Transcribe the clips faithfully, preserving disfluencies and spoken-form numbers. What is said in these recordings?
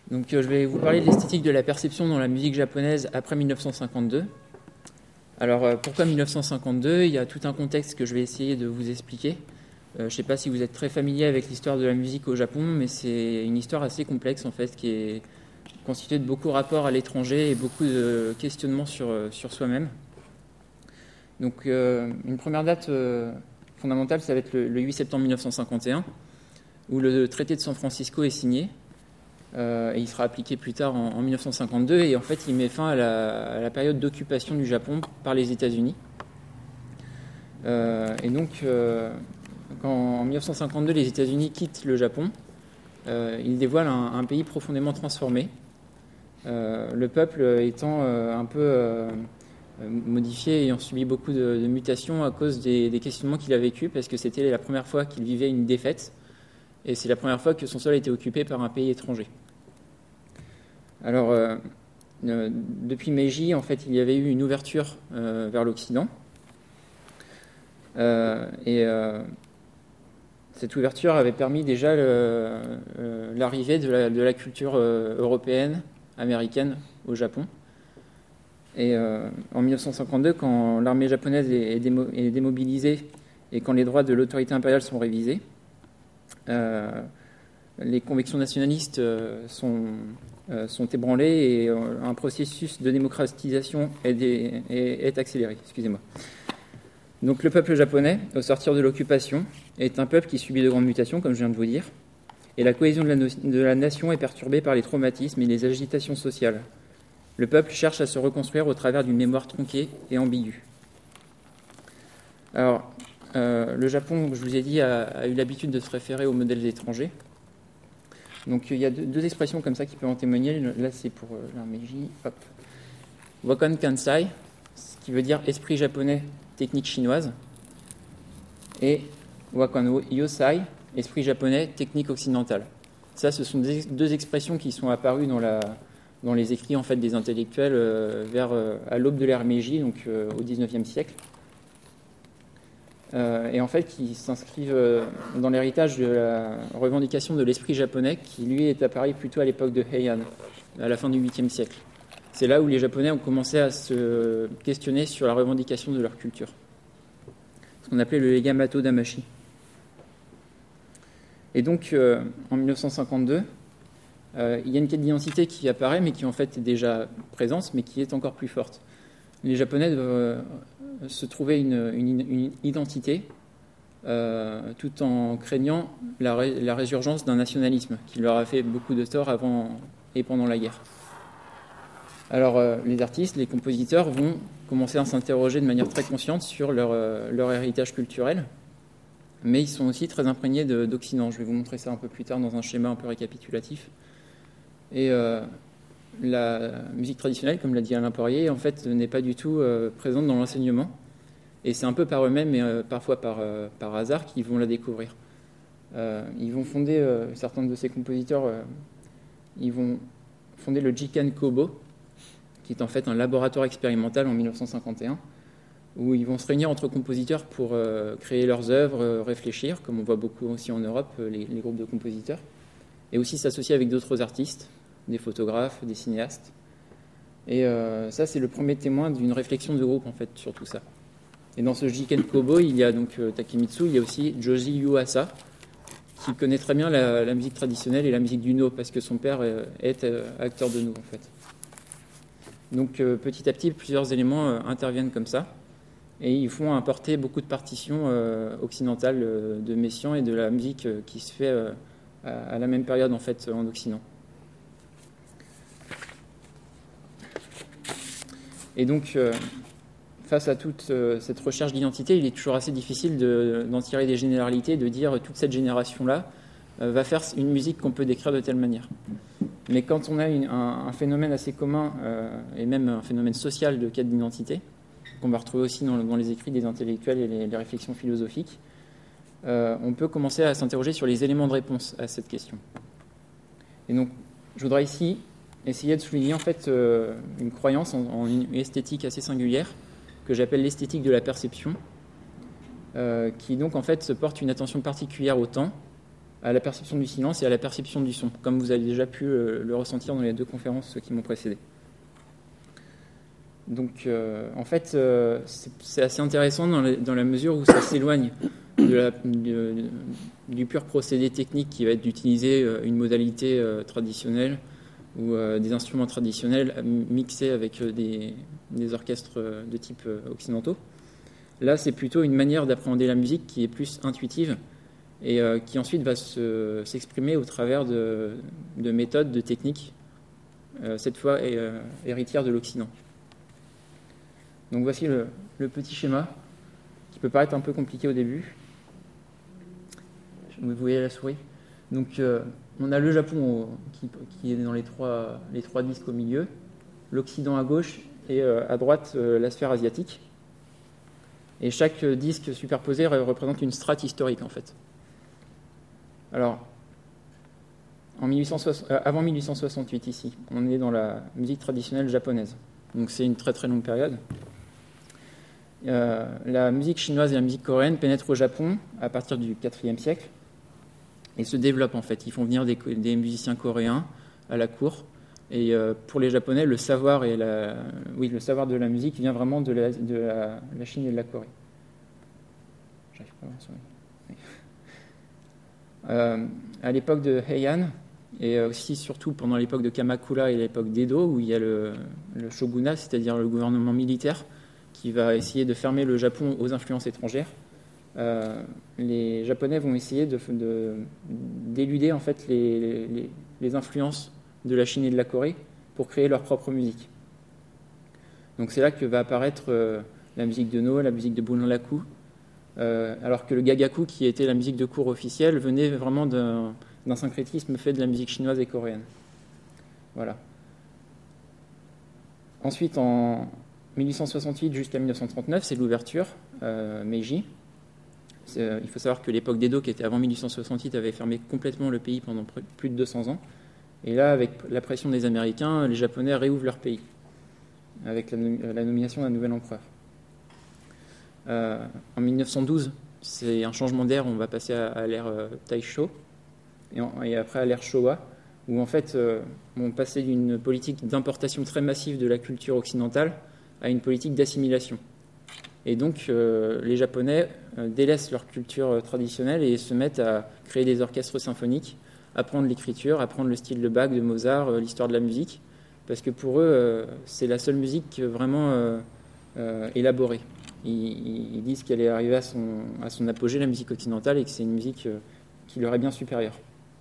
Donc euh, je vais vous parler de l'esthétique de la perception dans la musique japonaise après mille neuf cent cinquante-deux. Alors euh, pourquoi mille neuf cent cinquante-deux? Il y a tout un contexte que je vais essayer de vous expliquer. Euh, je ne sais pas si vous êtes très familier avec l'histoire de la musique au Japon, mais c'est une histoire assez complexe en fait, qui est constituée de beaucoup de rapports à l'étranger et beaucoup de questionnements sur, sur soi-même. Donc euh, une première date euh, fondamentale, ça va être le, le huit septembre mille neuf cent cinquante et un, où le traité de San Francisco est signé. Euh, et il sera appliqué plus tard en, en mille neuf cent cinquante-deux, et en fait il met fin à la, à la période d'occupation du Japon par les États-Unis. Euh, et donc euh, quand en mille neuf cent cinquante-deux les États-Unis quittent le Japon, euh, ils dévoilent un, un pays profondément transformé, euh, le peuple étant euh, un peu euh, modifié, ayant subi beaucoup de, de mutations à cause des, des questionnements qu'il a vécus, parce que c'était la première fois qu'il vivait une défaite. Et c'est la première fois que son sol a été occupé par un pays étranger. Alors, euh, euh, depuis Meiji, en fait, il y avait eu une ouverture euh, vers l'Occident. Euh, et euh, cette ouverture avait permis déjà le, euh, l'arrivée de la, de la culture euh, européenne, américaine au Japon. Et euh, en mille neuf cent cinquante-deux, quand l'armée japonaise est, est, démo, est démobilisée et quand les droits de l'autorité impériale sont révisés, Euh, les convictions nationalistes euh, sont, euh, sont ébranlées et euh, un processus de démocratisation est, des, est, est accéléré. Excusez-moi. Donc le peuple japonais, au sortir de l'occupation, est un peuple qui subit de grandes mutations, comme je viens de vous dire, et la cohésion de la, no- de la nation est perturbée par les traumatismes et les agitations sociales. Le peuple cherche à se reconstruire au travers d'une mémoire tronquée et ambiguë. Alors, Euh, le Japon, je vous ai dit, a, a eu l'habitude de se référer aux modèles étrangers. Donc il y a deux, deux expressions comme ça qui peuvent en témoigner. Là, c'est pour euh, l'armée J. Hop. Wakon Kansai, ce qui veut dire esprit japonais, technique chinoise. Et Wakon Yosai, esprit japonais, technique occidentale. Ça, ce sont des, deux expressions qui sont apparues dans, la, dans les écrits en fait, des intellectuels euh, vers, euh, à l'aube de l'ère Meiji, donc euh, au dix-neuvième siècle. Euh, et en fait qui s'inscrivent euh, dans l'héritage de la revendication de l'esprit japonais qui lui est apparu plutôt à l'époque de Heian, à la fin du huitième siècle. C'est là où les Japonais ont commencé à se questionner sur la revendication de leur culture, ce qu'on appelait le Yamato Damashi. Et donc euh, en mille neuf cent cinquante-deux, euh, il y a une quête d'identité qui apparaît mais qui en fait est déjà présente mais qui est encore plus forte. Les Japonais doivent se trouver une, une, une identité euh, tout en craignant la, ré, la résurgence d'un nationalisme qui leur a fait beaucoup de tort avant et pendant la guerre. Alors euh, les artistes, les compositeurs vont commencer à s'interroger de manière très consciente sur leur, euh, leur héritage culturel, mais ils sont aussi très imprégnés de, d'Occident. Je vais vous montrer ça un peu plus tard dans un schéma un peu récapitulatif. Et euh, la musique traditionnelle, comme l'a dit Alain Poirier, en fait, n'est pas du tout euh, présente dans l'enseignement. Et c'est un peu par eux-mêmes, et euh, parfois par, euh, par hasard, qu'ils vont la découvrir. Euh, ils vont fonder, euh, certains de ces compositeurs, euh, ils vont fonder le Jikan Kobo, qui est en fait un laboratoire expérimental en mille neuf cent cinquante et un, où ils vont se réunir entre compositeurs pour euh, créer leurs œuvres, euh, réfléchir, comme on voit beaucoup aussi en Europe, les, les groupes de compositeurs, et aussi s'associer avec d'autres artistes, des photographes, des cinéastes. Et euh, ça, c'est le premier témoin d'une réflexion de groupe, en fait, sur tout ça. Et dans ce Jiken Kobo, il y a donc euh, Takemitsu, il y a aussi Joji Yuasa, qui connaît très bien la, la musique traditionnelle et la musique du No, parce que son père euh, est euh, acteur de No, en fait. Donc, euh, petit à petit, plusieurs éléments euh, interviennent comme ça, et ils font importer beaucoup de partitions euh, occidentales euh, de Messiaen et de la musique euh, qui se fait euh, à, à la même période, en fait, en Occident. Et donc, euh, face à toute euh, cette recherche d'identité, il est toujours assez difficile de, d'en tirer des généralités, de dire toute cette génération-là euh, va faire une musique qu'on peut décrire de telle manière. Mais quand on a une, un, un phénomène assez commun, euh, et même un phénomène social de quête d'identité, qu'on va retrouver aussi dans, dans les écrits des intellectuels et les, les réflexions philosophiques, euh, on peut commencer à s'interroger sur les éléments de réponse à cette question. Et donc, je voudrais ici essayer de souligner en fait euh, une croyance en, en une esthétique assez singulière que j'appelle l'esthétique de la perception, euh, qui donc en fait se porte une attention particulière au temps à la perception du silence et à la perception du son, comme vous avez déjà pu le, le ressentir dans les deux conférences qui m'ont précédé. Donc, euh, en fait, euh, c'est, c'est assez intéressant dans la, dans la mesure où ça s'éloigne de la, de, du pur procédé technique qui va être d'utiliser une modalité euh, traditionnelle ou euh, des instruments traditionnels mixés avec des, des orchestres de type euh, occidentaux. Là, c'est plutôt une manière d'appréhender la musique qui est plus intuitive et euh, qui ensuite va se, s'exprimer au travers de, de méthodes, de techniques, euh, cette fois euh, héritières de l'Occident. Donc voici le, le petit schéma qui peut paraître un peu compliqué au début. Vous voyez la souris. Donc euh, on a le Japon au, qui, qui est dans les trois, les trois disques au milieu, l'Occident à gauche et euh, à droite euh, la sphère asiatique. Et chaque disque superposé représente une strate historique en fait. Alors, en mille huit cent soixante, euh, avant mille huit cent soixante-huit ici, on est dans la musique traditionnelle japonaise. Donc c'est une très très longue période. Euh, la musique chinoise et la musique coréenne pénètrent au Japon à partir du quatrième siècle et se développent en fait. Ils font venir des, des musiciens coréens à la cour. Et euh, pour les Japonais, le savoir, et la, oui, le savoir de la musique vient vraiment de la, de la, la Chine et de la Corée. J'arrive pas à voir ça. Oui. Euh, à l'époque de Heian, et aussi surtout pendant l'époque de Kamakura et l'époque d'Edo, où il y a le, le shogunat, c'est-à-dire le gouvernement militaire, qui va essayer de fermer le Japon aux influences étrangères, euh, les Japonais vont essayer de, de, d'éluder en fait les, les, les influences de la Chine et de la Corée pour créer leur propre musique. Donc c'est là que va apparaître euh, la musique de No, la musique de Bunraku, euh, alors que le Gagaku, qui était la musique de cour officielle, venait vraiment d'un, d'un syncrétisme fait de la musique chinoise et coréenne. Voilà. Ensuite, en mille huit cent soixante-huit jusqu'à mille neuf cent trente-neuf, c'est l'ouverture, euh, Meiji. C'est, euh, il faut savoir que l'époque d'Edo, qui était avant mille huit cent soixante-huit, avait fermé complètement le pays pendant plus de deux cents ans. Et là, avec la pression des Américains, les Japonais réouvrent leur pays, avec la, la nomination d'un nouvel empereur. Euh, en mille neuf cent douze, c'est un changement d'ère, on va passer à, à l'ère euh, Taisho, et, en, et après à l'ère Showa, où en fait, euh, on passait d'une politique d'importation très massive de la culture occidentale à une politique d'assimilation. Et donc, euh, les Japonais euh, délaissent leur culture euh, traditionnelle et se mettent à créer des orchestres symphoniques, apprendre l'écriture, apprendre le style de Bach, de Mozart, euh, l'histoire de la musique, parce que pour eux, euh, c'est la seule musique vraiment euh, euh, élaborée. Ils, ils disent qu'elle est arrivée à son, à son apogée, la musique occidentale, et que c'est une musique euh, qui leur est bien supérieure.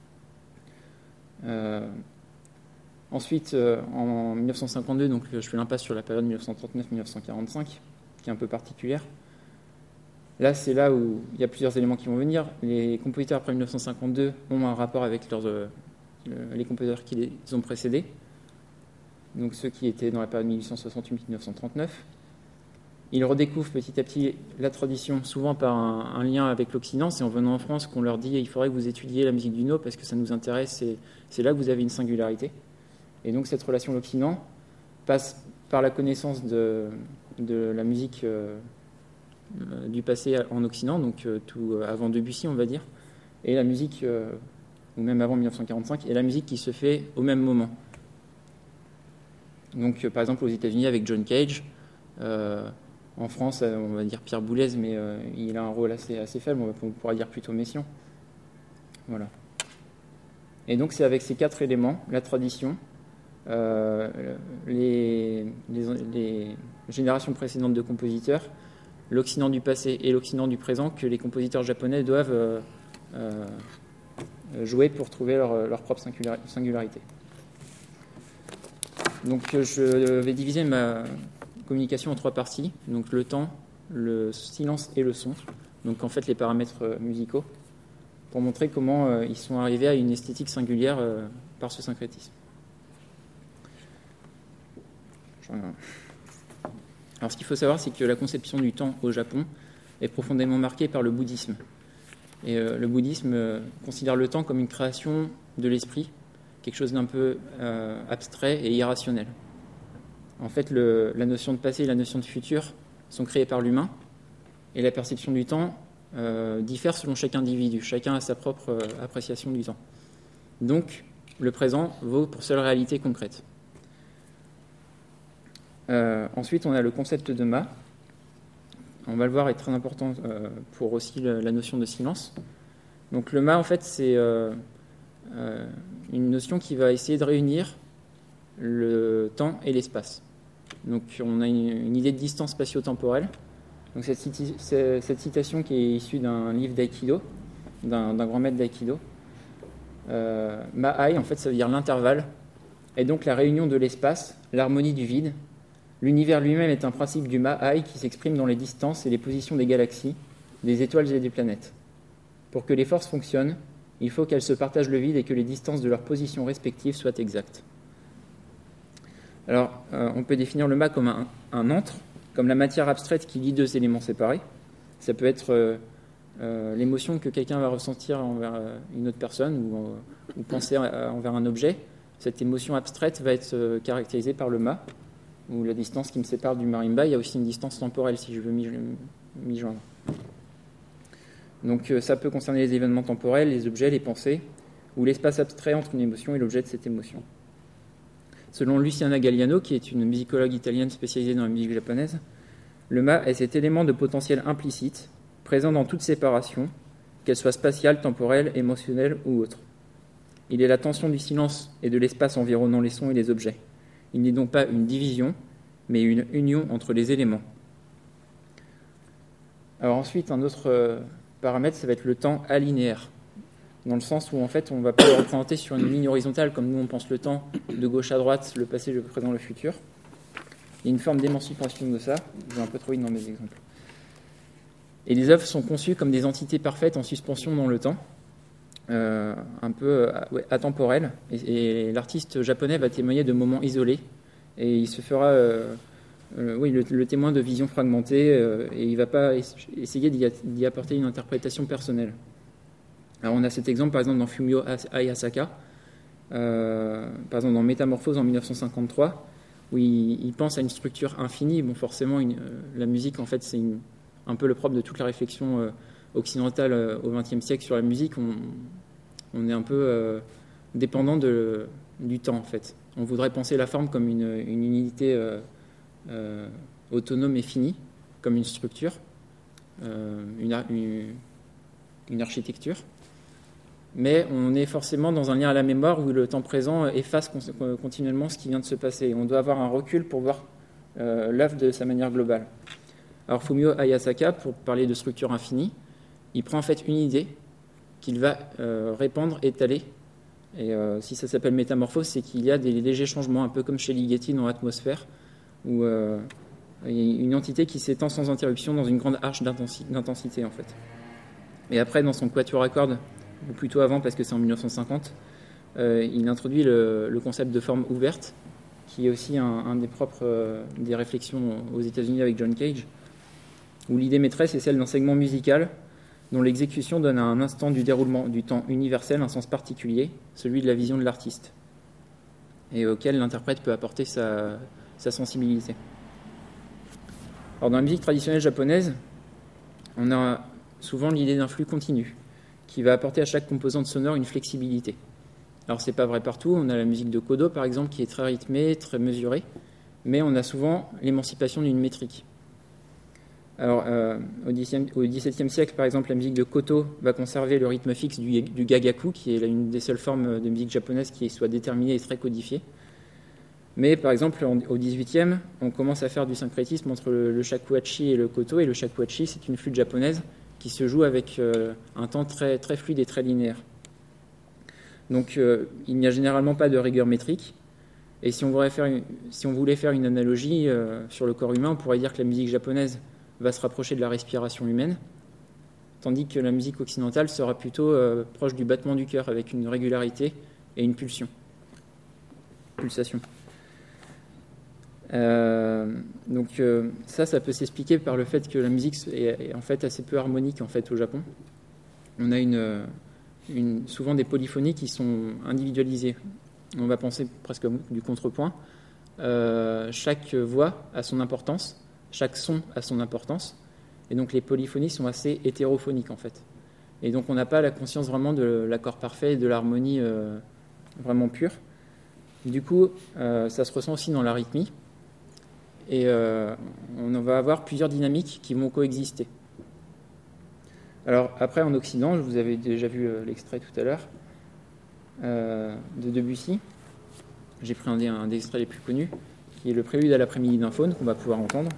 Euh, ensuite, euh, en mille neuf cent cinquante-deux, donc je fais l'impasse sur la période mille neuf cent trente-neuf à mille neuf cent quarante-cinq, qui est un peu particulière. Là, c'est là où il y a plusieurs éléments qui vont venir. Les compositeurs après mille neuf cent cinquante-deux ont un rapport avec leurs, euh, les compositeurs qui les ont précédés, donc ceux qui étaient dans la période mille huit cent soixante-huit à mille neuf cent trente-neuf. Ils redécouvrent petit à petit la tradition, souvent par un, un lien avec l'Occident. C'est en venant en France qu'on leur dit il faudrait que vous étudiez la musique du No parce que ça nous intéresse, et c'est là que vous avez une singularité. Et donc cette relation à l'Occident passe par la connaissance de, de la musique euh, du passé en Occident, donc euh, tout euh, avant Debussy, on va dire, et la musique, euh, ou même avant mille neuf cent quarante-cinq, et la musique qui se fait au même moment. Donc euh, par exemple aux États-Unis avec John Cage, euh, en France, on va dire Pierre Boulez, mais euh, il a un rôle assez, assez faible, on, va, on pourra dire plutôt Messiaen. Voilà. Et donc c'est avec ces quatre éléments, la tradition, euh, les, les, les générations précédentes de compositeurs, l'Occident du passé et l'Occident du présent, que les compositeurs japonais doivent euh, euh, jouer pour trouver leur, leur propre singularité. Donc je vais diviser ma communication en trois parties, donc le temps, le silence et le son, donc en fait les paramètres musicaux, pour montrer comment euh, ils sont arrivés à une esthétique singulière euh, par ce syncrétisme. Alors ce qu'il faut savoir, c'est que la conception du temps au Japon est profondément marquée par le bouddhisme. Et euh, le bouddhisme euh, considère le temps comme une création de l'esprit, quelque chose d'un peu euh, abstrait et irrationnel. En fait, le, la notion de passé et la notion de futur sont créées par l'humain, et la perception du temps euh, diffère selon chaque individu. Chacun a sa propre euh, appréciation du temps. Donc, le présent vaut pour seule réalité concrète. Euh, ensuite, on a le concept de ma. On va le voir, est très important euh, pour aussi le, la notion de silence. Donc, le ma, en fait, c'est euh, euh, une notion qui va essayer de réunir le temps et l'espace. Donc, on a une, une idée de distance spatio-temporelle. Donc, cette, citi- cette citation qui est issue d'un livre d'aïkido, d'un, d'un grand maître d'aïkido. Euh, Ma'ai, en fait, ça veut dire l'intervalle, et donc la réunion de l'espace, l'harmonie du vide. L'univers lui-même est un principe du Ma'ai qui s'exprime dans les distances et les positions des galaxies, des étoiles et des planètes. Pour que les forces fonctionnent, il faut qu'elles se partagent le vide et que les distances de leurs positions respectives soient exactes. Alors, euh, on peut définir le Ma comme un, un antre, comme la matière abstraite qui lie deux éléments séparés. Ça peut être euh, euh, l'émotion que quelqu'un va ressentir envers euh, une autre personne ou, euh, ou penser à, envers un objet. Cette émotion abstraite va être euh, caractérisée par le Ma, ou la distance qui me sépare du marimba. Il y a aussi une distance temporelle, si je veux m'y, m'y joindre. Donc, euh, ça peut concerner les événements temporels, les objets, les pensées, ou l'espace abstrait entre une émotion et l'objet de cette émotion. Selon Luciana Galliano, qui est une musicologue italienne spécialisée dans la musique japonaise, le Ma est cet élément de potentiel implicite, présent dans toute séparation, qu'elle soit spatiale, temporelle, émotionnelle ou autre. Il est la tension du silence et de l'espace environnant les sons et les objets. Il n'est donc pas une division, mais une union entre les éléments. Alors ensuite, un autre euh, paramètre, ça va être le temps alinéaire, dans le sens où en fait, on ne va pas le représenter sur une ligne horizontale comme nous on pense le temps, de gauche à droite, le passé, le présent, le futur. Il y a une forme d'émancipation de ça. Je vais un peu trop vite dans mes exemples. Et les œuvres sont conçues comme des entités parfaites en suspension dans le temps, euh, un peu euh, ouais, atemporelles. Et, et l'artiste japonais va témoigner de moments isolés. Et il se fera euh, euh, oui, le, le témoin de visions fragmentées. Euh, et il ne va pas essayer d'y, d'y apporter une interprétation personnelle. Alors on a cet exemple par exemple dans Fumio Hayasaka, euh, par exemple dans Métamorphose en dix-neuf cent cinquante-trois, où il, il pense à une structure infinie. Bon, forcément, une, euh, la musique, en fait, c'est une, un peu le propre de toute la réflexion euh, occidentale euh, au vingtième siècle sur la musique. On, on est un peu euh, dépendant de, du temps, en fait. On voudrait penser la forme comme une, une unité euh, euh, autonome et finie, comme une structure, euh, une, une, une architecture. Mais on est forcément dans un lien à la mémoire où le temps présent efface continuellement ce qui vient de se passer. On doit avoir un recul pour voir euh, l'œuvre de sa manière globale. Alors Fumio Hayasaka, pour parler de structure infinie, il prend en fait une idée qu'il va euh, répandre, étaler. Et euh, si ça s'appelle métamorphose, c'est qu'il y a des légers changements, un peu comme chez Ligeti dans l'atmosphère, où euh, il y a une entité qui s'étend sans interruption dans une grande arche d'intensité, d'intensité en fait. Et après, dans son quatuor à cordes, ou plutôt avant parce que c'est en dix-neuf cent cinquante, euh, il introduit le, le concept de forme ouverte, qui est aussi un, un des propres euh, des réflexions aux États-Unis avec John Cage, où l'idée maîtresse est celle d'un segment musical dont l'exécution donne à un instant du déroulement du temps universel un sens particulier, celui de la vision de l'artiste, et auquel l'interprète peut apporter sa, sa sensibilité. Alors dans la musique traditionnelle japonaise, on a souvent l'idée d'un flux continu, qui va apporter à chaque composante sonore une flexibilité. Alors c'est pas vrai partout, on a la musique de Kodo par exemple qui est très rythmée, très mesurée, mais on a souvent l'émancipation d'une métrique. Alors euh, au dix-septième siècle par exemple, la musique de Koto va conserver le rythme fixe du, du gagaku, qui est une des seules formes de musique japonaise qui soit déterminée et très codifiée. Mais par exemple au dix-huitième, on commence à faire du syncrétisme entre le, le shakuhachi et le koto, et le shakuhachi c'est une flûte japonaise qui se joue avec euh, un temps très, très fluide et très linéaire. Donc euh, il n'y a généralement pas de rigueur métrique, et si on voulait faire une, si on voulait faire une analogie euh, sur le corps humain, on pourrait dire que la musique japonaise va se rapprocher de la respiration humaine, tandis que la musique occidentale sera plutôt euh, proche du battement du cœur, avec une régularité et une pulsion. Pulsation. Euh, donc euh, ça, ça peut s'expliquer par le fait que la musique est, est en fait assez peu harmonique en fait au Japon. On a une, une, souvent des polyphonies qui sont individualisées. On va penser presque du contrepoint. Euh, chaque voix a son importance, chaque son a son importance, Et donc les polyphonies sont assez hétérophoniques en fait. Et donc on n'a pas la conscience vraiment de l'accord parfait et de l'harmonie euh, vraiment pure. Du coup, euh, ça se ressent aussi dans la rythmie. Et euh, on va avoir plusieurs dynamiques qui vont coexister. Alors après, en Occident, je vous avais déjà vu euh, l'extrait tout à l'heure euh, de Debussy. J'ai pris un des, un des extraits les plus connus, qui est le prélude à l'après-midi d'un faune, qu'on va pouvoir entendre.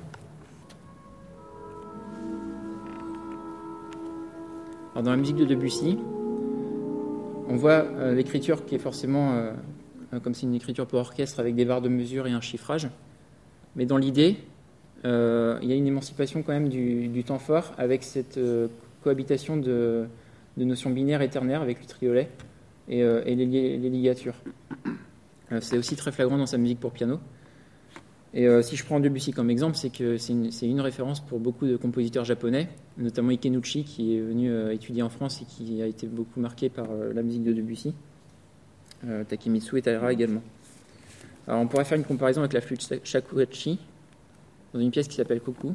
Alors dans la musique de Debussy, on voit euh, l'écriture qui est forcément, euh, comme c'est une écriture pour orchestre, avec des barres de mesure et un chiffrage. Mais dans l'idée, euh, il y a une émancipation quand même du, du temps fort, avec cette euh, cohabitation de, de notions binaires et ternaires, avec le triolet et, euh, et les, les ligatures. Euh, c'est aussi très flagrant dans sa musique pour piano. Et euh, si je prends Debussy comme exemple, c'est que c'est une, c'est une référence pour beaucoup de compositeurs japonais, notamment Ikenouchi, qui est venu euh, étudier en France et qui a été beaucoup marqué par euh, la musique de Debussy, euh, Takemitsu et Taira également. Alors on pourrait faire une comparaison avec la flûte shakuhachi, dans une pièce qui s'appelle Koku.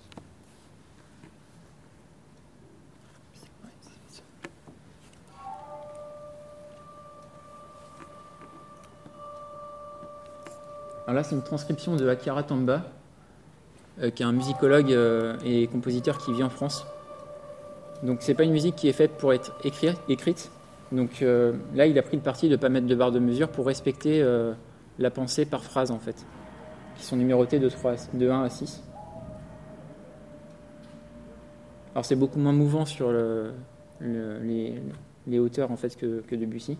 Alors là, c'est une transcription de Akira Tamba, euh, qui est un musicologue euh, et compositeur qui vit en France. Donc, c'est pas une musique qui est faite pour être écrit, écrite. Donc euh, là, il a pris le parti de ne pas mettre de barre de mesure pour respecter euh, la pensée par phrase, en fait, qui sont numérotées de, trois, de un à six. Alors, c'est beaucoup moins mouvant sur le, le, les, les hauteurs, en fait, que, que Debussy.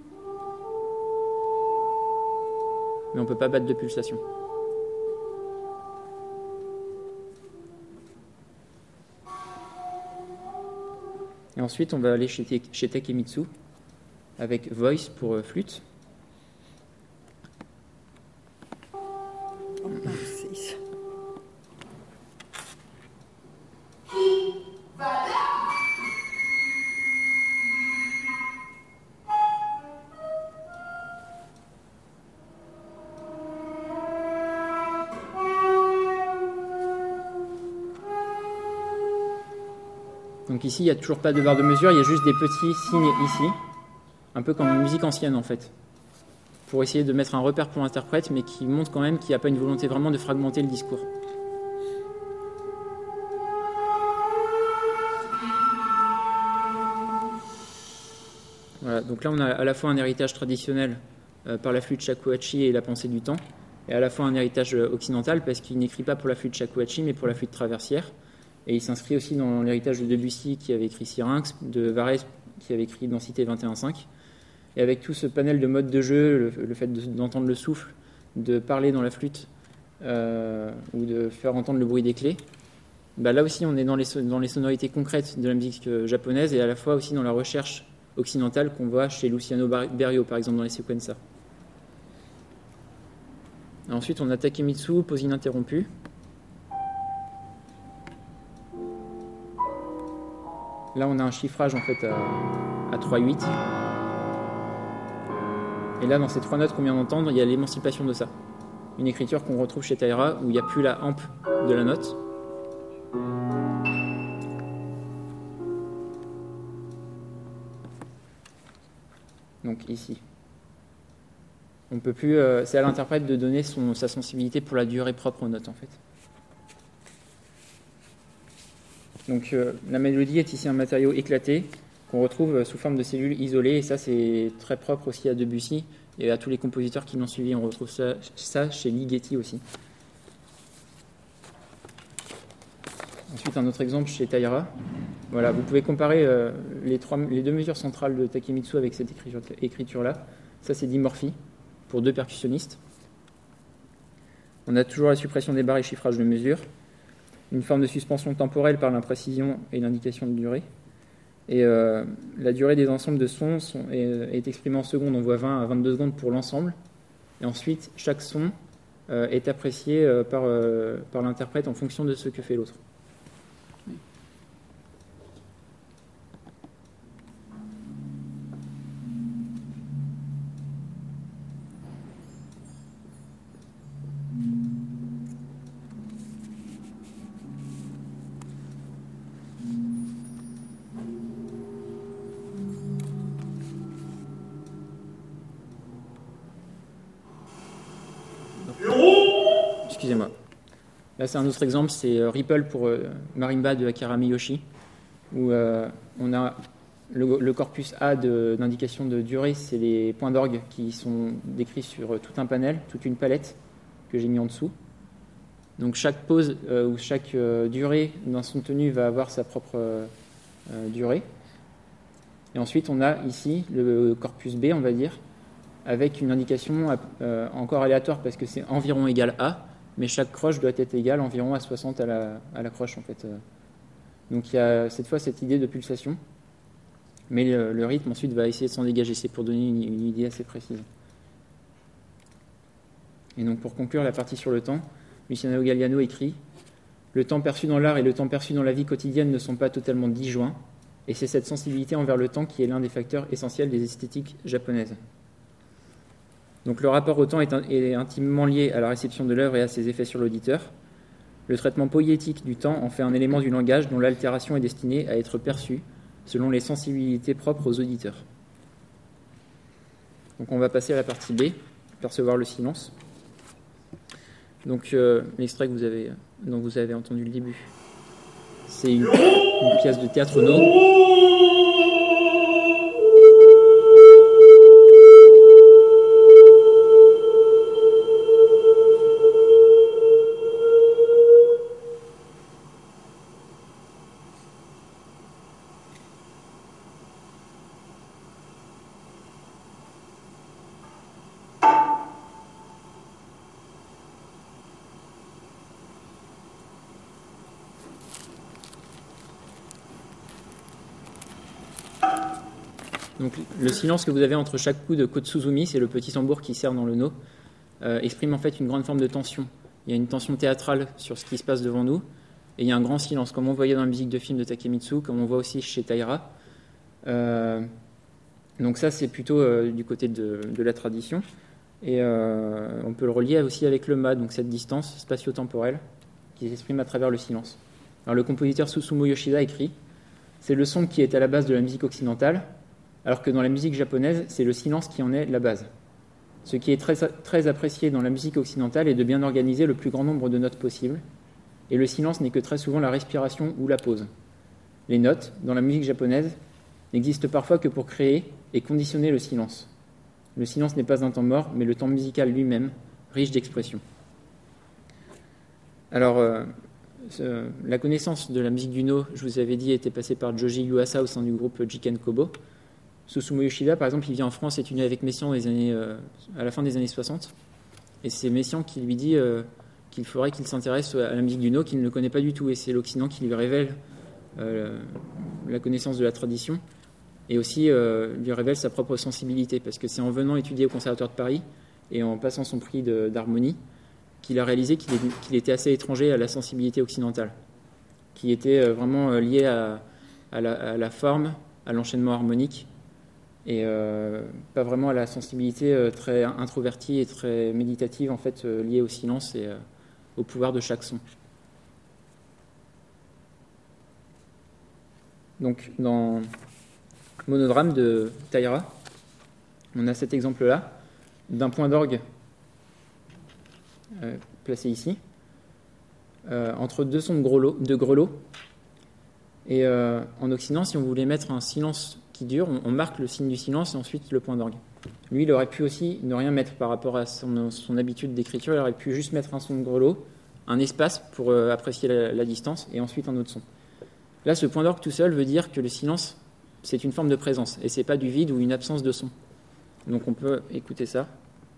Mais on ne peut pas battre de pulsation. Et ensuite, on va aller chez, chez Takemitsu avec Voice pour euh, flûte. Oh, merci. Donc ici, il n'y a toujours pas de barre de mesure, il y a juste des petits signes ici, un peu comme une musique ancienne en fait, pour essayer de mettre un repère pour l'interprète, mais qui montre quand même qu'il n'y a pas une volonté vraiment de fragmenter le discours. Voilà, donc là on a à la fois un héritage traditionnel euh, par la flûte shakuhachi et la pensée du temps, et à la fois un héritage occidental parce qu'il n'écrit pas pour la flûte shakuhachi mais pour la flûte traversière. Et il s'inscrit aussi dans l'héritage de Debussy qui avait écrit Syrinx, de Varese qui avait écrit Densité vingt et un cinq. Et avec tout ce panel de modes de jeu, le, le fait de, d'entendre le souffle, de parler dans la flûte euh, ou de faire entendre le bruit des clés, bah là aussi on est dans les, dans les sonorités concrètes de la musique japonaise et à la fois aussi dans la recherche occidentale qu'on voit chez Luciano Berio par exemple dans les sequenza. Ensuite on a Takemitsu, pause ininterrompue. Là, on a un chiffrage en fait à, à trois huit. Et là, dans ces trois notes qu'on vient d'entendre, il y a l'émancipation de ça. Une écriture qu'on retrouve chez Taira où il n'y a plus la hampe de la note. Donc ici. On peut plus. Euh, c'est à l'interprète de donner son, sa sensibilité pour la durée propre aux notes en fait. Donc euh, la mélodie est ici un matériau éclaté qu'on retrouve sous forme de cellules isolées et ça c'est très propre aussi à Debussy et à tous les compositeurs qui l'ont suivi. On retrouve ça, ça chez Ligeti aussi. Ensuite un autre exemple chez Taira. Voilà, vous pouvez comparer euh, les, trois, les deux mesures centrales de Takemitsu avec cette écriture, écriture là. Ça c'est dimorphie pour deux percussionnistes. On a toujours la suppression des barres et chiffrage de mesure. Une forme de suspension temporelle par l'imprécision et l'indication de durée. Et euh, la durée des ensembles de sons sont, est, est exprimée en secondes. On voit vingt à vingt-deux secondes pour l'ensemble. Et ensuite, chaque son euh, est apprécié euh, par, euh, par l'interprète en fonction de ce que fait l'autre. excusez-moi. Là, c'est un autre exemple, c'est Ripple pour euh, Marimba de Akira Miyoshi, où euh, on a le, le corpus A de, d'indication de durée, c'est les points d'orgue qui sont décrits sur tout un panel, toute une palette que j'ai mis en dessous. Donc chaque pause euh, ou chaque euh, durée dans son tenue va avoir sa propre euh, durée. Et ensuite, on a ici le corpus B, on va dire, avec une indication euh, encore aléatoire parce que c'est environ égal à, mais chaque croche doit être égale environ à soixante à la, à la croche en fait. Donc il y a cette fois cette idée de pulsation, mais le, le rythme ensuite va essayer de s'en dégager. C'est pour donner une, une idée assez précise. Et donc pour conclure la partie sur le temps, Luciano Galliano écrit « Le temps perçu dans l'art et le temps perçu dans la vie quotidienne ne sont pas totalement disjoints, et c'est cette sensibilité envers le temps qui est l'un des facteurs essentiels des esthétiques japonaises. » Donc le rapport au temps est, un, est intimement lié à la réception de l'œuvre et à ses effets sur l'auditeur. Le traitement poétique du temps en fait un élément du langage dont l'altération est destinée à être perçue selon les sensibilités propres aux auditeurs. Donc on va passer à la partie B, percevoir le silence. Donc euh, l'extrait que vous avez, dont vous avez entendu le début, c'est une, une pièce de théâtre no. Donc, le silence que vous avez entre chaque coup de Kotsuzumi, c'est le petit tambour qui sert dans le no, euh, exprime en fait une grande forme de tension. Il y a une tension théâtrale sur ce qui se passe devant nous, et il y a un grand silence, comme on voyait dans la musique de film de Takemitsu, comme on voit aussi chez Taira. Euh, donc ça, c'est plutôt euh, du côté de, de la tradition, et euh, on peut le relier aussi avec le ma, donc cette distance spatio-temporelle qui s'exprime à travers le silence. Alors, le compositeur Susumu Yoshida écrit « C'est le son qui est à la base de la musique occidentale, alors que dans la musique japonaise, c'est le silence qui en est la base. Ce qui est très, très apprécié dans la musique occidentale est de bien organiser le plus grand nombre de notes possible, et le silence n'est que très souvent la respiration ou la pause. Les notes, dans la musique japonaise, n'existent parfois que pour créer et conditionner le silence. Le silence n'est pas un temps mort, mais le temps musical lui-même, riche d'expression. » Alors, euh, ce, la connaissance de la musique du no, je vous avais dit, était passée par Joji Yuasa au sein du groupe Jiken Kobo. Susumu Yoshida, par exemple, il vient en France étudier avec Messiaen les années, euh, à la fin des années soixante. Et c'est Messiaen qui lui dit euh, qu'il faudrait qu'il s'intéresse à la musique du no, qu'il ne le connaît pas du tout. Et c'est l'Occident qui lui révèle euh, la connaissance de la tradition et aussi euh, lui révèle sa propre sensibilité. Parce que c'est en venant étudier au Conservatoire de Paris et en passant son prix de, d'harmonie qu'il a réalisé qu'il, est, qu'il était assez étranger à la sensibilité occidentale, qui était euh, vraiment euh, liée à, à, la, à la forme, à l'enchaînement harmonique, et euh, pas vraiment à la sensibilité euh, très introvertie et très méditative en fait euh, liée au silence et euh, au pouvoir de chaque son. Donc dans Monodrame de Taira, on a cet exemple-là d'un point d'orgue euh, placé ici euh, entre deux sons de grelots, de grelots. Et euh, en Occident, si on voulait mettre un silence qui dure, on, on marque le signe du silence et ensuite le point d'orgue. Lui, il aurait pu aussi ne rien mettre par rapport à son, son habitude d'écriture. Il aurait pu juste mettre un son de grelot, un espace pour euh, apprécier la, la distance et ensuite un autre son. Là, ce point d'orgue tout seul veut dire que le silence, c'est une forme de présence et c'est pas du vide ou une absence de son. Donc on peut écouter ça.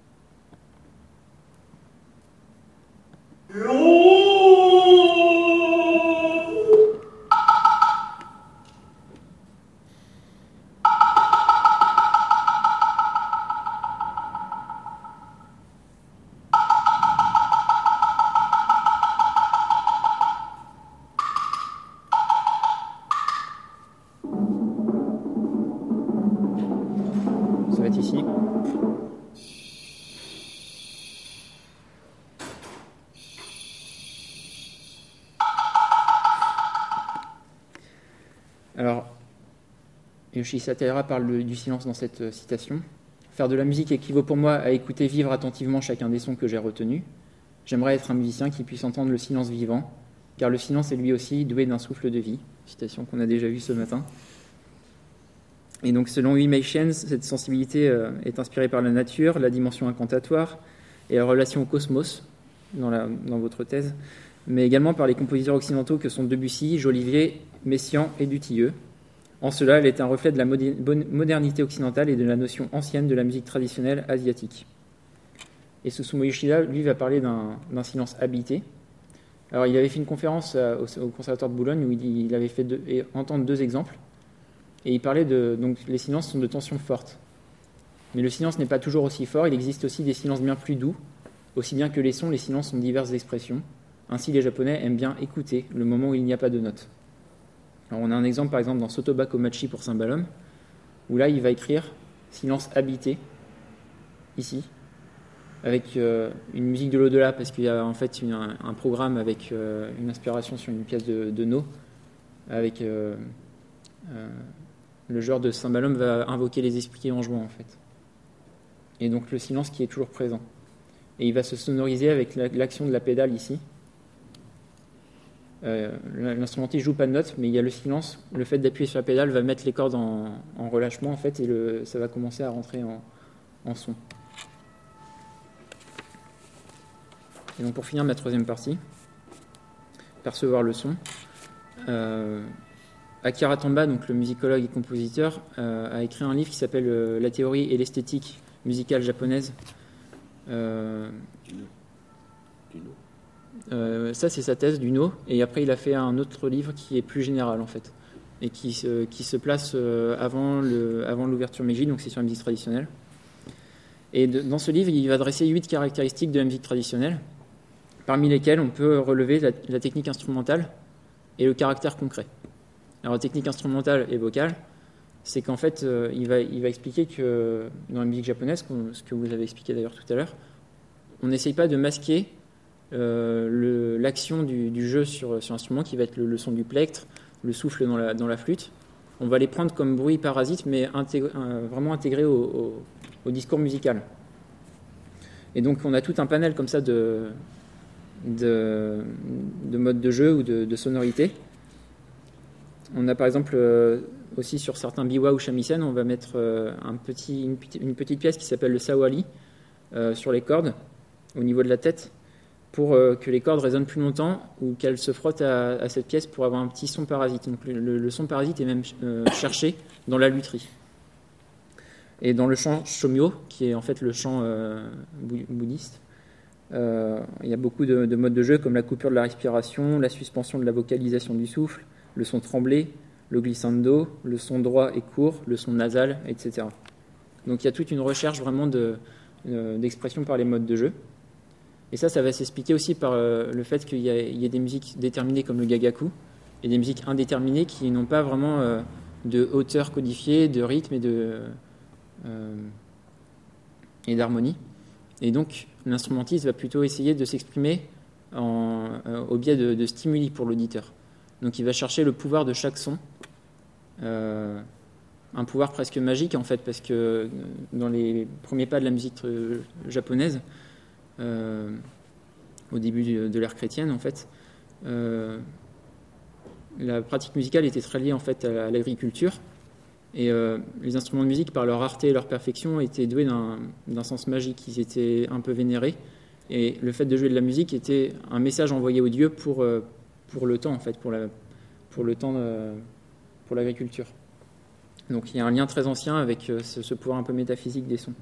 Ça va être ici. Alors, Yoshihisa Taira parle du silence dans cette citation. Faire de la musique équivaut pour moi à écouter vivre attentivement chacun des sons que j'ai retenus. J'aimerais être un musicien qui puisse entendre le silence vivant, car le silence est lui aussi doué d'un souffle de vie. Citation qu'on a déjà vue ce matin. Et donc, selon Wim Chien, cette sensibilité euh, est inspirée par la nature, la dimension incantatoire et la relation au cosmos, dans, la, dans votre thèse, mais également par les compositeurs occidentaux que sont Debussy, Jolivet, Messiaen et Dutilleux. En cela, elle est un reflet de la modernité occidentale et de la notion ancienne de la musique traditionnelle asiatique. Et Susumu Yoshida, lui, va parler d'un, d'un silence habité. Alors, il avait fait une conférence au, au Conservatoire de Boulogne où il, il avait fait deux, et entendre deux exemples. Et il parlait de... Donc, les silences sont de tension forte. Mais le silence n'est pas toujours aussi fort. Il existe aussi des silences bien plus doux. Aussi bien que les sons, les silences sont diverses expressions. Ainsi, les Japonais aiment bien écouter le moment où il n'y a pas de notes. Alors, on a un exemple, par exemple, dans Sotoba Komachi pour Cymbalum, où là, il va écrire « silence habité », ici, avec euh, une musique de l'au-delà, parce qu'il y a en fait une, un, un programme avec euh, une inspiration sur une pièce de, de No, avec euh, euh, le joueur de Cymbalum va invoquer les esprits en jouant, en fait. Et donc le silence qui est toujours présent. Et il va se sonoriser avec la, l'action de la pédale ici. Euh, l'instrumentiste joue pas de notes, mais il y a le silence. Le fait d'appuyer sur la pédale va mettre les cordes en, en relâchement, en fait, et le, ça va commencer à rentrer en, en son. Et donc pour finir ma troisième partie, percevoir le son, euh, Akira Tamba, donc le musicologue et compositeur, euh, a écrit un livre qui s'appelle euh, La théorie et l'esthétique musicale japonaise. Euh, euh, ça c'est sa thèse du No, et après il a fait un autre livre qui est plus général en fait, et qui se, qui se place euh, avant, le, avant l'ouverture Meiji, donc c'est sur la musique traditionnelle. Et de, dans ce livre, il va dresser huit caractéristiques de la musique traditionnelle, parmi lesquelles on peut relever la, la technique instrumentale et le caractère concret. Alors la technique instrumentale et vocale, c'est qu'en fait, euh, il, va, il va expliquer que dans la musique japonaise, ce que vous avez expliqué d'ailleurs tout à l'heure, on n'essaye pas de masquer euh, le, l'action du, du jeu sur, sur l'instrument, qui va être le, le son du plectre, le souffle dans la, dans la flûte. On va les prendre comme bruit parasite, mais intégr- euh, vraiment intégrés au, au, au discours musical. Et donc on a tout un panel comme ça de... De, de mode de jeu ou de, de sonorité. On a par exemple euh, aussi sur certains biwa ou shamisen, on va mettre euh, un petit, une, une petite pièce qui s'appelle le sawari euh, sur les cordes au niveau de la tête pour euh, que les cordes résonnent plus longtemps ou qu'elles se frottent à, à cette pièce pour avoir un petit son parasite. Donc le, le son parasite est même euh, cherché dans la lutherie. Et dans le chant shomyo, qui est en fait le chant euh, bouddhiste, Euh, il y a beaucoup de, de modes de jeu comme la coupure de la respiration, la suspension de la vocalisation du souffle, le son tremblé, le glissando, le son droit et court, le son nasal, et cetera. Donc il y a toute une recherche vraiment de, de, d'expression par les modes de jeu. Et ça, ça va s'expliquer aussi par euh, le fait qu'il y a, il y a des musiques déterminées comme le gagaku et des musiques indéterminées qui n'ont pas vraiment euh, de hauteur codifiée, de rythme et, de, euh, et d'harmonie. Et donc, l'instrumentiste va plutôt essayer de s'exprimer en, euh, au biais de, de stimuli pour l'auditeur. Donc, il va chercher le pouvoir de chaque son, euh, un pouvoir presque magique en fait, parce que dans les premiers pas de la musique euh, japonaise, euh, au début de, de l'ère chrétienne, en fait, euh, la pratique musicale était très liée en fait à, à l'agriculture. Et euh, les instruments de musique, par leur rareté et leur perfection, étaient doués d'un, d'un sens magique. Ils étaient un peu vénérés. Et le fait de jouer de la musique était un message envoyé aux dieux pour, euh, pour le temps, en fait, pour, la, pour le temps, de, pour l'agriculture. Donc il y a un lien très ancien avec euh, ce, ce pouvoir un peu métaphysique des sons.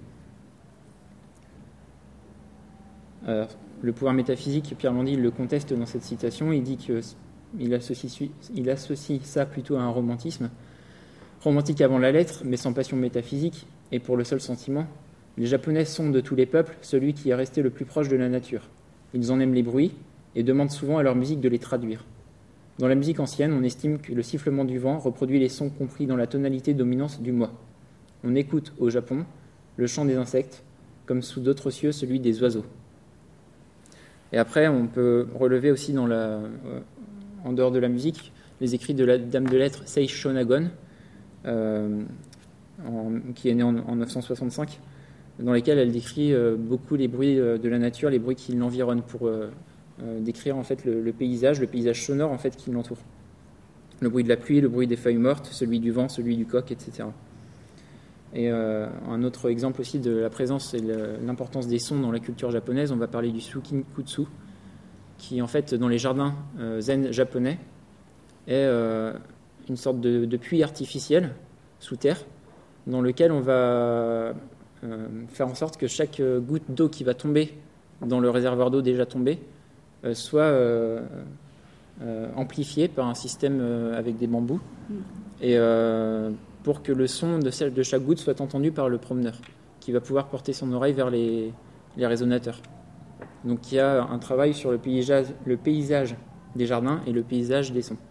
Alors, le pouvoir métaphysique, Pierre Landi le conteste dans cette citation. Il dit qu'il associe, il associe ça plutôt à un romantisme. Romantique avant la lettre, mais sans passion métaphysique, et pour le seul sentiment, les Japonais sont de tous les peuples celui qui est resté le plus proche de la nature. Ils en aiment les bruits et demandent souvent à leur musique de les traduire. Dans la musique ancienne, on estime que le sifflement du vent reproduit les sons compris dans la tonalité dominante du moi. On écoute au Japon le chant des insectes, comme sous d'autres cieux celui des oiseaux. Et après, on peut relever aussi dans la, euh, en dehors de la musique les écrits de la dame de lettres Sei Shonagon, Euh, en, qui est né en, en neuf cent soixante-cinq, dans lesquelles elle décrit euh, beaucoup les bruits euh, de la nature, les bruits qui l'environnent, pour euh, euh, décrire en fait le, le paysage, le paysage sonore en fait qui l'entoure. Le bruit de la pluie, le bruit des feuilles mortes, celui du vent, celui du coq, et cetera. Et euh, un autre exemple aussi de la présence et le, l'importance des sons dans la culture japonaise, on va parler du Sukinkutsu, qui en fait dans les jardins euh, zen japonais est euh, une sorte de, de puits artificiel sous terre, dans lequel on va euh, faire en sorte que chaque goutte d'eau qui va tomber dans le réservoir d'eau déjà tombé euh, soit euh, euh, amplifiée par un système euh, avec des bambous, et euh, pour que le son de, celle, de chaque goutte soit entendu par le promeneur, qui va pouvoir porter son oreille vers les, les résonateurs. Donc il y a un travail sur le paysage, le paysage des jardins et le paysage des sons.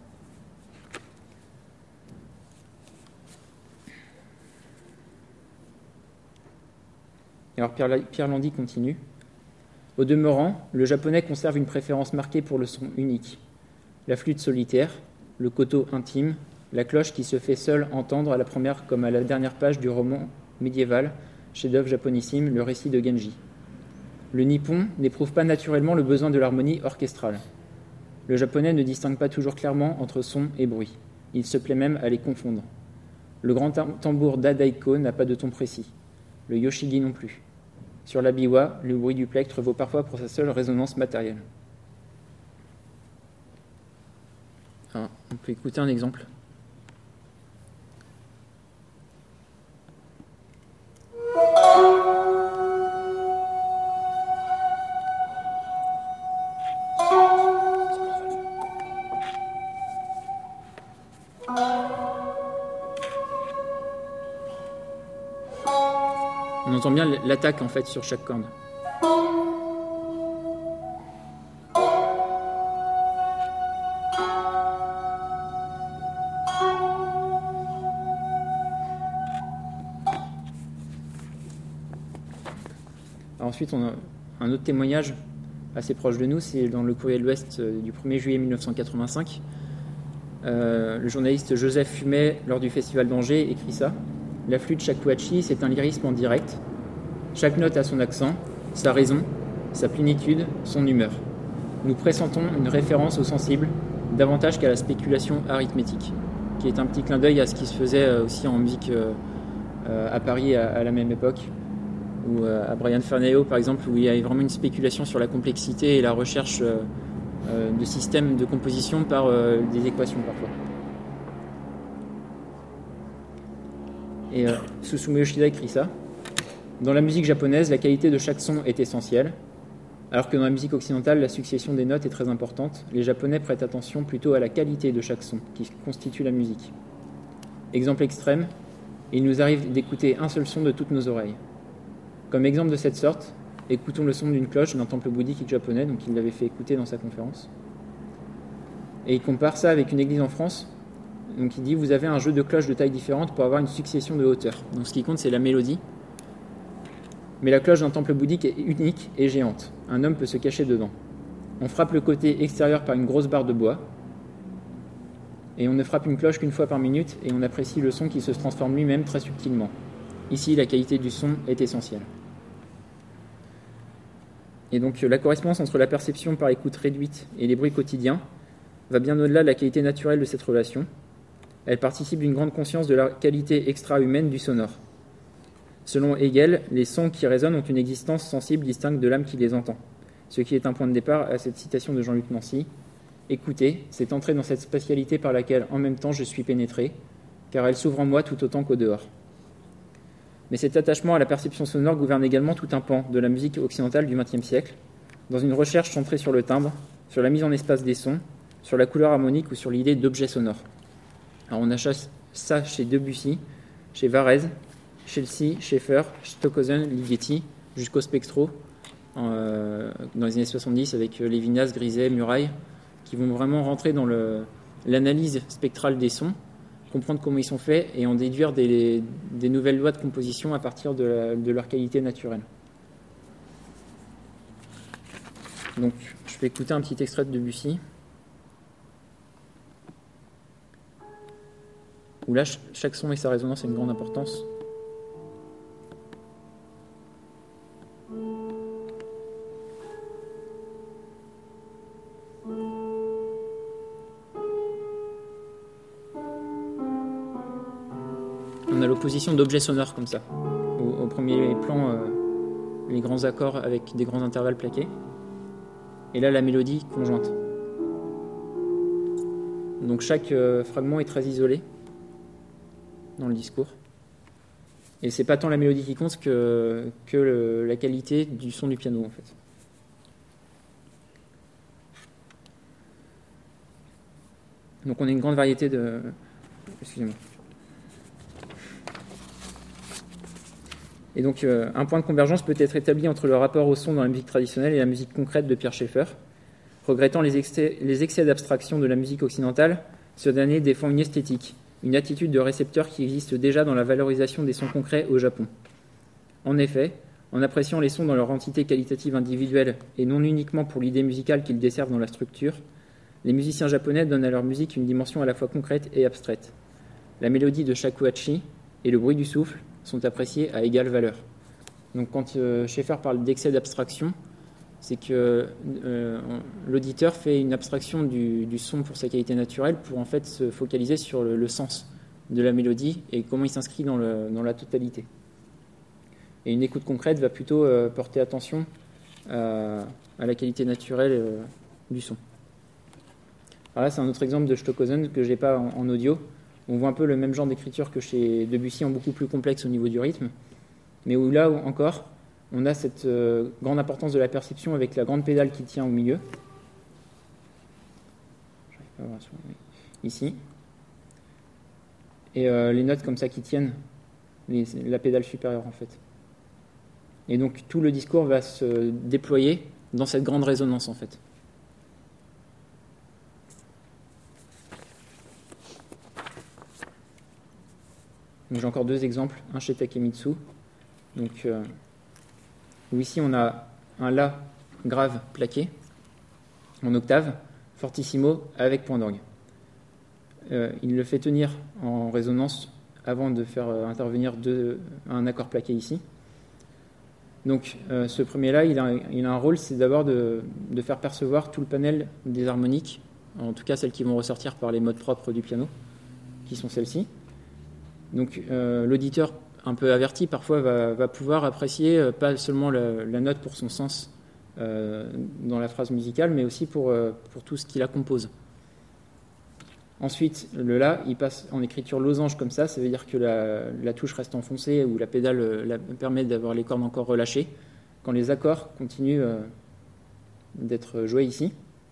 Alors Pierre, Pierre Landy continue. Au demeurant, le japonais conserve une préférence marquée pour le son unique. La flûte solitaire, le koto intime, la cloche qui se fait seule entendre à la première comme à la dernière page du roman médiéval, chef-d'œuvre japonissime, le récit de Genji. Le nippon n'éprouve pas naturellement le besoin de l'harmonie orchestrale. Le japonais ne distingue pas toujours clairement entre son et bruit. Il se plaît même à les confondre. Le grand tambour dadaiko n'a pas de ton précis. Le yoshigi non plus. Sur la biwa, le bruit du plectre vaut parfois pour sa seule résonance matérielle. Alors, on peut écouter un exemple. On entend bien l'attaque en fait sur chaque corde. Alors ensuite, on a un autre témoignage assez proche de nous, c'est dans le Courrier de l'Ouest du premier juillet mille neuf cent quatre-vingt-cinq. Euh, le journaliste Joseph Fumet, lors du Festival d'Angers, écrit ça. La flûte shakuhachi, c'est un lyrisme en direct. Chaque note a son accent, sa raison, sa plénitude, son humeur. Nous pressentons une référence au sensible, davantage qu'à la spéculation arithmétique, qui est un petit clin d'œil à ce qui se faisait aussi en musique à Paris à la même époque, ou à Brian Ferneyhough par exemple, où il y a vraiment une spéculation sur la complexité et la recherche de systèmes de composition par des équations parfois. Et euh, Susumu Yoshida écrit ça. Dans la musique japonaise, la qualité de chaque son est essentielle, alors que dans la musique occidentale, la succession des notes est très importante. Les Japonais prêtent attention plutôt à la qualité de chaque son qui constitue la musique. Exemple extrême, il nous arrive d'écouter un seul son de toutes nos oreilles. Comme exemple de cette sorte, écoutons le son d'une cloche d'un temple bouddhique japonais, donc il l'avait fait écouter dans sa conférence. Et il compare ça avec une église en France. Donc il dit, vous avez un jeu de cloches de taille différente pour avoir une succession de hauteurs. Donc ce qui compte, c'est la mélodie. Mais la cloche d'un temple bouddhique est unique et géante. Un homme peut se cacher dedans. On frappe le côté extérieur par une grosse barre de bois. Et on ne frappe une cloche qu'une fois par minute et on apprécie le son qui se transforme lui-même très subtilement. Ici, la qualité du son est essentielle. Et donc la correspondance entre la perception par écoute réduite et les bruits quotidiens va bien au-delà de la qualité naturelle de cette relation. Elle participe d'une grande conscience de la qualité extra-humaine du sonore. Selon Hegel, les sons qui résonnent ont une existence sensible distincte de l'âme qui les entend. Ce qui est un point de départ à cette citation de Jean-Luc Nancy. Écoutez, c'est entrer dans cette spatialité par laquelle en même temps je suis pénétré, car elle s'ouvre en moi tout autant qu'au dehors. Mais cet attachement à la perception sonore gouverne également tout un pan de la musique occidentale du vingtième siècle, dans une recherche centrée sur le timbre, sur la mise en espace des sons, sur la couleur harmonique ou sur l'idée d'objet sonore. Alors on a ça chez Debussy, chez Varese, Chelsea, Schaeffer, Stockhausen, Ligeti, jusqu'au Spectro, euh, dans les années soixante-dix, avec Lévinas, Griset, Muraille, qui vont vraiment rentrer dans le, l'analyse spectrale des sons, comprendre comment ils sont faits et en déduire des, des nouvelles lois de composition à partir de, la, de leur qualité naturelle. Donc, je vais écouter un petit extrait de Debussy, où là, chaque son et sa résonance a une grande importance. a l'opposition d'objets sonores comme ça. Au, au premier plan, euh, les grands accords avec des grands intervalles plaqués. Et là, la mélodie conjointe. Donc chaque euh, fragment est très isolé dans le discours. Et c'est pas tant la mélodie qui compte que, que le, la qualité du son du piano, en fait. Donc on a une grande variété de... Excusez-moi. Et donc euh, un point de convergence peut être établi entre le rapport au son dans la musique traditionnelle et la musique concrète de Pierre Schaeffer. Regrettant les excès, les excès d'abstraction de la musique occidentale, ce dernier défend une esthétique, une attitude de récepteur qui existe déjà dans la valorisation des sons concrets au Japon. En effet, en appréciant les sons dans leur entité qualitative individuelle et non uniquement pour l'idée musicale qu'ils desservent dans la structure, les musiciens japonais donnent à leur musique une dimension à la fois concrète et abstraite. La mélodie de shakuhachi et le bruit du souffle sont appréciés à égale valeur. Donc quand euh, Schaeffer parle d'excès d'abstraction, c'est que euh, l'auditeur fait une abstraction du, du son pour sa qualité naturelle pour en fait se focaliser sur le, le sens de la mélodie et comment il s'inscrit dans, le, dans la totalité. Et une écoute concrète va plutôt euh, porter attention à, à la qualité naturelle euh, du son. Alors là, c'est un autre exemple de Stockhausen que je n'ai pas en, en audio. On voit un peu le même genre d'écriture que chez Debussy, en beaucoup plus complexe au niveau du rythme, mais où là encore, on a cette euh, grande importance de la perception avec la grande pédale qui tient au milieu. J'arrive pas à voir sur... ici. Et euh, les notes comme ça qui tiennent les, la pédale supérieure en fait. Et donc tout le discours va se déployer dans cette grande résonance en fait. Donc, j'ai encore deux exemples, un chez Takemitsu. Donc, euh, où ici on a un La grave plaqué en octave, fortissimo avec point d'orgue. Euh, il le fait tenir en résonance avant de faire euh, intervenir deux, un accord plaqué ici. Donc euh, ce premier-là, il a, il a un rôle, c'est d'abord de, de faire percevoir tout le panel des harmoniques, en tout cas celles qui vont ressortir par les modes propres du piano, qui sont celles-ci. Donc euh, l'auditeur un peu averti parfois va, va pouvoir apprécier euh, pas seulement la, la note pour son sens euh, dans la phrase musicale, mais aussi pour, euh, pour tout ce qui la compose. Ensuite, le La, il passe en écriture losange comme ça, ça veut dire que la, la touche reste enfoncée ou la pédale euh, la, permet d'avoir les cordes encore relâchées quand les accords continuent euh, d'être joués ici.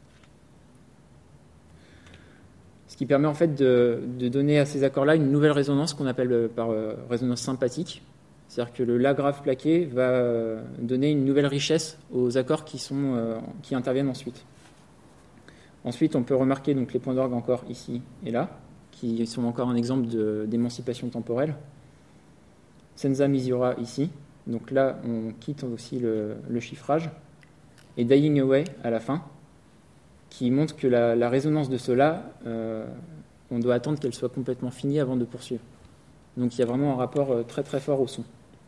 Ce qui permet en fait de, de donner à ces accords-là une nouvelle résonance qu'on appelle par euh, résonance sympathique. C'est-à-dire que le La grave plaqué va euh, donner une nouvelle richesse aux accords qui, sont, euh, qui interviennent ensuite. Ensuite, on peut remarquer donc, les points d'orgue encore ici et là, qui sont encore un exemple de, d'émancipation temporelle. Senza misura ici. Donc là, on quitte aussi le, le chiffrage. Et Dying Away à la fin, qui montre que la, la résonance de cela, euh, on doit attendre qu'elle soit complètement finie avant de poursuivre. Donc il y a vraiment un rapport euh, très très fort au son.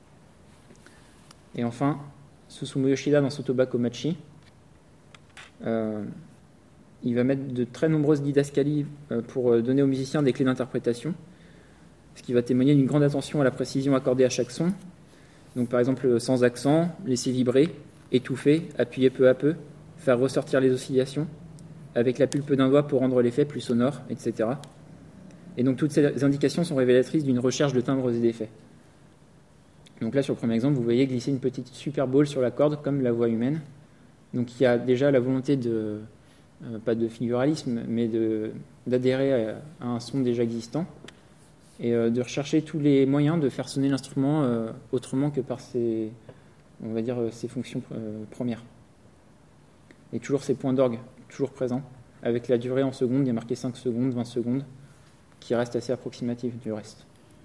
Et enfin, Susumu Yoshida dans Sotobako Machi, euh, il va mettre de très nombreuses didascalies euh, pour donner aux musiciens des clés d'interprétation, ce qui va témoigner d'une grande attention à la précision accordée à chaque son. Donc par exemple, sans accent, laisser vibrer, étouffer, appuyer peu à peu, faire ressortir les oscillations, avec la pulpe d'un doigt pour rendre l'effet plus sonore, et cetera. Et donc toutes ces indications sont révélatrices d'une recherche de timbres et d'effets. Donc là, sur le premier exemple, vous voyez glisser une petite super ball sur la corde, comme la voix humaine. Donc il y a déjà la volonté de, euh, pas de figuralisme, mais de, d'adhérer à, à un son déjà existant, et euh, de rechercher tous les moyens de faire sonner l'instrument euh, autrement que par ses, on va dire, ses fonctions euh, premières. Et toujours ces points d'orgue, toujours présents, avec la durée en secondes, il y a marqué cinq secondes, vingt secondes, qui reste assez approximative du reste.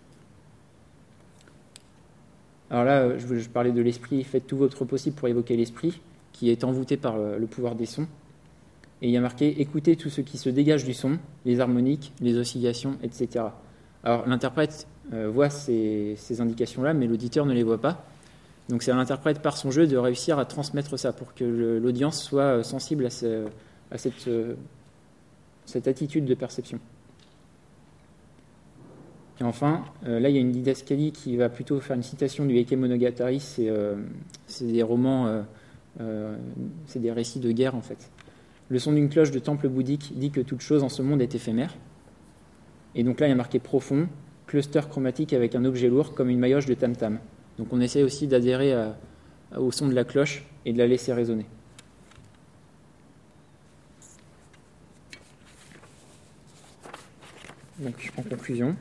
Alors là, je, je parlais de l'esprit, faites tout votre possible pour évoquer l'esprit, qui est envoûté par le, le pouvoir des sons. Et il y a marqué, écoutez tout ce qui se dégage du son, les harmoniques, les oscillations, et cetera. Alors l'interprète euh, voit ces, ces indications-là, mais l'auditeur ne les voit pas. Donc c'est à l'interprète par son jeu de réussir à transmettre ça pour que le, l'audience soit sensible à, ce, à cette, cette attitude de perception. Et enfin, euh, là, il y a une didascalie qui va plutôt faire une citation du Heike Monogatari, c'est, euh, c'est des romans, euh, euh, c'est des récits de guerre, en fait. Le son d'une cloche de temple bouddhique dit que toute chose en ce monde est éphémère. Et donc là, il y a marqué profond, cluster chromatique avec un objet lourd, comme une maillotche de tam-tam. Donc on essaie aussi d'adhérer à, à, au son de la cloche et de la laisser résonner. Donc en conclusion,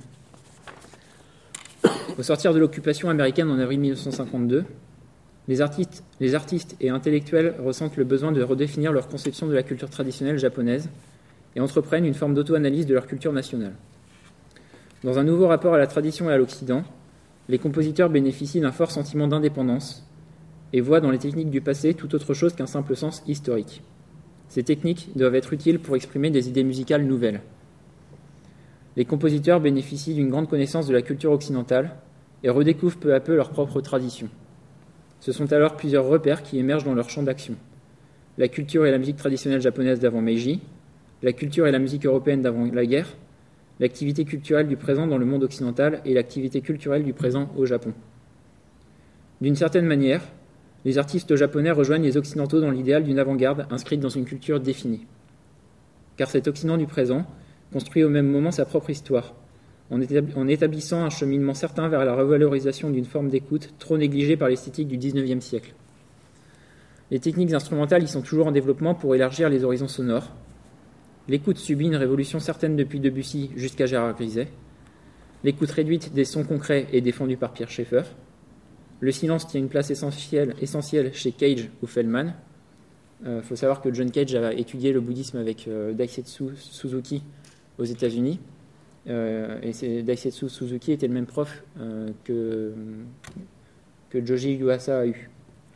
au sortir de l'occupation américaine en avril mille neuf cent cinquante-deux, les artistes, les artistes et intellectuels ressentent le besoin de redéfinir leur conception de la culture traditionnelle japonaise et entreprennent une forme d'auto-analyse de leur culture nationale. Dans un nouveau rapport à la tradition et à l'Occident, les compositeurs bénéficient d'un fort sentiment d'indépendance et voient dans les techniques du passé tout autre chose qu'un simple sens historique. Ces techniques doivent être utiles pour exprimer des idées musicales nouvelles. Les compositeurs bénéficient d'une grande connaissance de la culture occidentale et redécouvrent peu à peu leur propre tradition. Ce sont alors plusieurs repères qui émergent dans leur champ d'action. La culture et la musique traditionnelle japonaise d'avant Meiji, la culture et la musique européenne d'avant la guerre, l'activité culturelle du présent dans le monde occidental et l'activité culturelle du présent au Japon. D'une certaine manière, les artistes japonais rejoignent les occidentaux dans l'idéal d'une avant-garde inscrite dans une culture définie. Car cet Occident du présent construit au même moment sa propre histoire, en établissant un cheminement certain vers la revalorisation d'une forme d'écoute trop négligée par l'esthétique du dix-neuvième siècle. Les techniques instrumentales y sont toujours en développement pour élargir les horizons sonores. L'écoute subit une révolution certaine depuis Debussy jusqu'à Gérard Griset. L'écoute réduite des sons concrets est défendue par Pierre Schaeffer. Le silence tient une place essentielle, essentielle chez Cage ou Feldman. Il euh, faut savoir que John Cage a étudié le bouddhisme avec euh, Daisetsu Suzuki aux États-Unis. Euh, et c'est, Daisetsu Suzuki était le même prof euh, que, que Joji Yuasa a eu.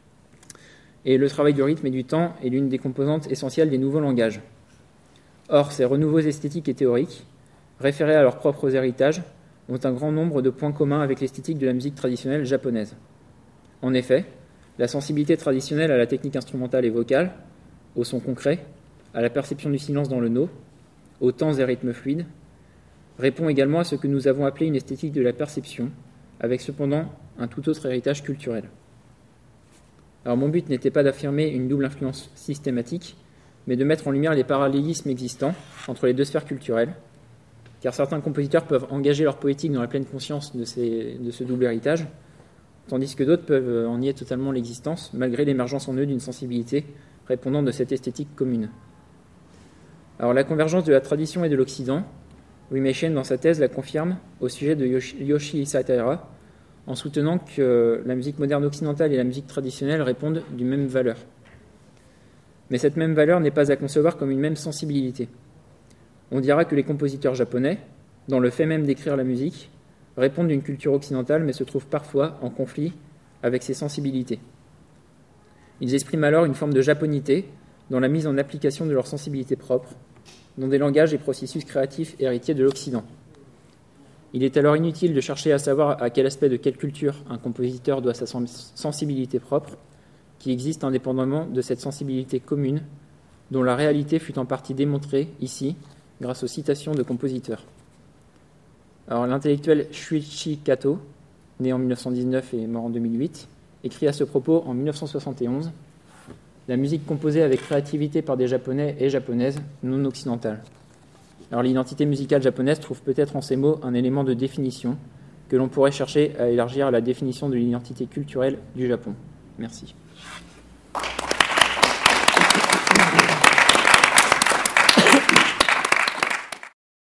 Et le travail du rythme et du temps est l'une des composantes essentielles des nouveaux langages. Or, ces renouveaux esthétiques et théoriques, référés à leurs propres héritages, ont un grand nombre de points communs avec l'esthétique de la musique traditionnelle japonaise. En effet, la sensibilité traditionnelle à la technique instrumentale et vocale, au son concret, à la perception du silence dans le no, aux temps et rythmes fluides, répond également à ce que nous avons appelé une esthétique de la perception, avec cependant un tout autre héritage culturel. Alors mon but n'était pas d'affirmer une double influence systématique, mais de mettre en lumière les parallélismes existants entre les deux sphères culturelles, car certains compositeurs peuvent engager leur poétique dans la pleine conscience de, ces, de ce double héritage, tandis que d'autres peuvent en nier totalement l'existence, malgré l'émergence en eux d'une sensibilité répondant de cette esthétique commune. Alors la convergence de la tradition et de l'Occident, Uemeichen dans sa thèse la confirme au sujet de Yoshi, Yoshi Sataira, en soutenant que la musique moderne occidentale et la musique traditionnelle répondent d'une même valeur. Mais cette même valeur n'est pas à concevoir comme une même sensibilité. On dira que les compositeurs japonais, dans le fait même d'écrire la musique, répondent d'une culture occidentale mais se trouvent parfois en conflit avec ses sensibilités. Ils expriment alors une forme de japonité dans la mise en application de leur sensibilité propre, dans des langages et processus créatifs héritiers de l'Occident. Il est alors inutile de chercher à savoir à quel aspect de quelle culture un compositeur doit sa sensibilité propre, qui existe indépendamment de cette sensibilité commune, dont la réalité fut en partie démontrée ici, grâce aux citations de compositeurs. Alors, l'intellectuel Shuichi Kato, né en mille neuf cent dix-neuf et mort en deux mille huit, écrit à ce propos en mille neuf cent soixante et onze « La musique composée avec créativité par des Japonais et Japonaises non occidentales. » Alors, l'identité musicale japonaise trouve peut-être en ces mots un élément de définition que l'on pourrait chercher à élargir à la définition de l'identité culturelle du Japon. Merci.